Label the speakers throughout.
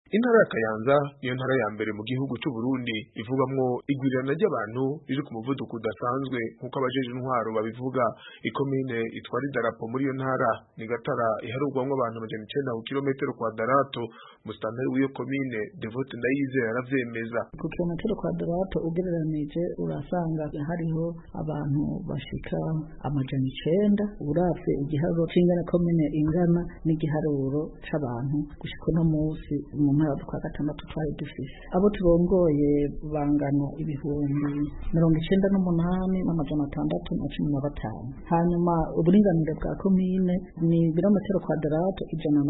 Speaker 1: Intara ya Kayanza niyo ntara ya mbere mu gihugu cy'u Burundi ivugwamwo igwirirana ry'abantu riri ku muvuduko udasanzwe nk'uko abajeje intwaro babivuga. Ikomine itwara idarapo muri iyo ntara ni Gatara iharugwamwo abantu 900 ku kilometero kwadarato. Musitanteri w'iyo komine Devote Ndayizeye aravyemeza.
Speaker 2: Ku kilometero kwadarato ugereranije urasanga hariho abantu bashika 900. Uravye igiharuro c'ingana komine ingana n'igiharuro c'abantu gushika no musi mu ntara kwa gatandatu twari dufise. Abo turongoye bangana 98,615. Hanyuma uburinganire bwa komine ni birometero kwadarato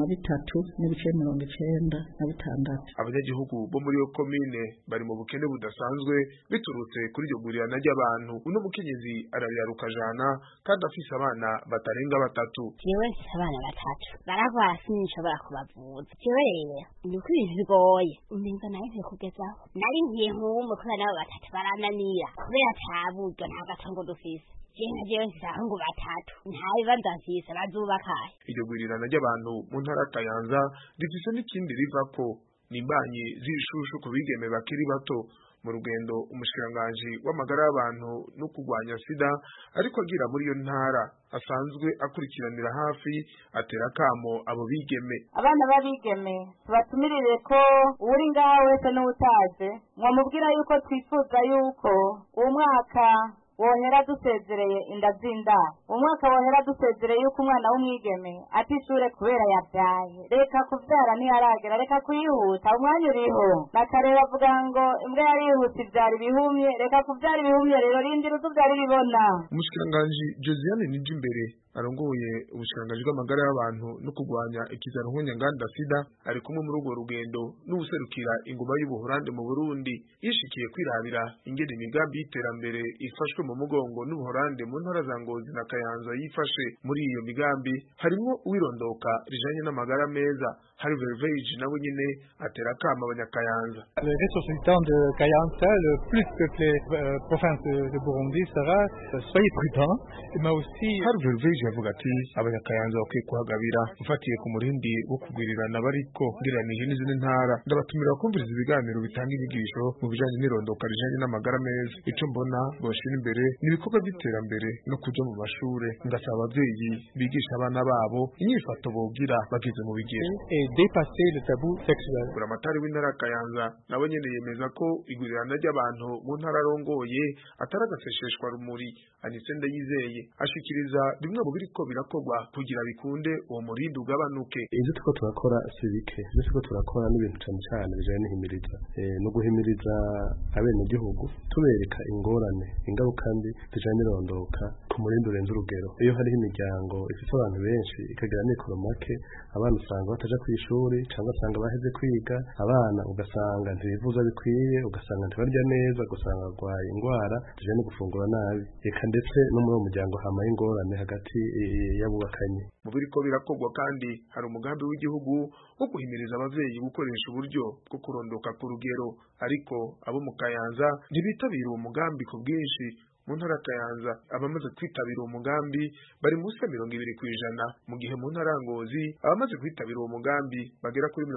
Speaker 2: 390,96.
Speaker 1: Abanyagihugu bo muri iyo komine bari mu bukene budasanzwe biturutse kuri iryo gurirana ry'abantu. Uno mukenyezi arabiyaruka jana kandi afise abana batarenga 3.
Speaker 3: Jewe mfise abana 3 baragwara sinshobora kubavuza. Jewe rero nuko ibintu bigoye umenga naje kugezaho nari ngiye nk'umwe kubera nabo 3 barananira kubera taburyo nta gatongo dufise. Jewe nsangu 3 nta bibanza mfise bazubakaye.
Speaker 1: Iryo gurirana ry'abantu mu ntara ya Kayanza rifise n'ikindi rivako nimbanyi z'ishushu ku bigeme bakiri bato. Mu rugendo umushikiranganji w'amagara y'abantu no kurwanya sida ariko agira muri iyo ntara asanzwe akurikiranira hafi atera kamo abo bigeme.
Speaker 4: Abana babigeme tubatumirire ko uri ngaho wese n'utaze mwamubwira yuko twifuza yuko umwaka wohera dusezereye inda z'inda, umwaka wohera dusezereye yuko umwana w'umwigeme atishure kubera yabyaye. Reka kuvyara ntiyaragera, reka kuyihuta umwanya uriho. Nakareba avuga ngo imbwa yarihuta ivyara ibihumye, reka kuvyara ibihumye rero rindira uzuvyara ibibona.
Speaker 1: Umushikiranganji Josiane Nijimbere arongoye ubushikiranganji bw'amagara y'abantu no kurwanya ikizaro nk'unyanganda sida ari kumwe muri urwo rugendo n'ubuserukira ingoma y'Ubuholande mu Burundi yishikiye kwirabira ingene imigambi y'iterambere ifashwe mu mugongo n'Ubuholande mu ntara za Ngozi na Kayanza yifashe. Muri iyo migambi harimo uwirondoka rijanye n'amagara meza. Hari Verveige nawe nyene atera kama abanyakayanza.
Speaker 5: Le ressources de Kayanza, le plus peuplé province de Burundi sera soyez prudents, mais aussi
Speaker 1: Hari Verveige yavuga ati abanyakayanza bakwiye kuhagabira ufatiye ku murindi wo kugwirirana bariko ngiranije n'izindi ntara. Ndabatumira kumviriza ibiganiro bitanga inyigisho mu bijanye n'irondoka rijanye n'amagara meza. Ico mbona boshira imbere n'ibikorwa by'iterambere no kuja mu mashure ngasaba abavyeyi bigisha abana babo inyifato bogira bagize mu bigero
Speaker 5: et dépasser le tabou sexuel.
Speaker 1: Buramatari w'intara Kayanza nawe nyene yemeza ko igurirana ry'abantu mu ntara arongoye ataragasesheshwa rumuri. Anise Ndayizeye ashikiriza bimwe mu biriko birakorwa kugira bikunde uwo murindi ugabanuke.
Speaker 6: Ivyo tuko turakora sibike, ivyo tuko turakora n'ibintu cyane cyane bijanye n'ihimiriza no guhimiriza abene gihugu tubereka ingorane ingaruka mbi zijanye n'irondoka ku murindi urenze urugero. Iyo hari imiryango ifite abantu benshi ikagira n'ikoro make, abana usanga bataja kw'ishuri cyangwa usanga baheze kwiga, abana ugasanga ntibivuza bikwiye, ugasanga ntibarya neza, ugasanga barwaye indwara zijanye no gufungura nabi, eka ndetse no muri uwo muryango hamaye ingorane hagati y'abubakanye.
Speaker 1: Mu biriko birakorwa kandi hari umugambi w'igihugu wo guhimiriza abavyeyi gukoresha uburyo bwo kurondoka ku rugero, ariko abo mu Kayanza ntibitabira uwo mugambi ku bwinshi. Mu ntara Kayanza abamaze kwitabira uwo mugambi bari munsi ya 20%, mu gihe mu ntara Ngozi abamaze kwitabira uwo mugambi bagera kuri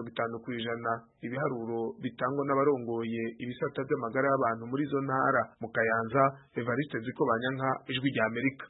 Speaker 1: 50%. Ibiharuro bitangwa n'abarongoye ibisata by'amagara y'abantu muri zo ntara. Mu Kayanza, Evariste Zikobanyanka, Ijwi ry'Amerika.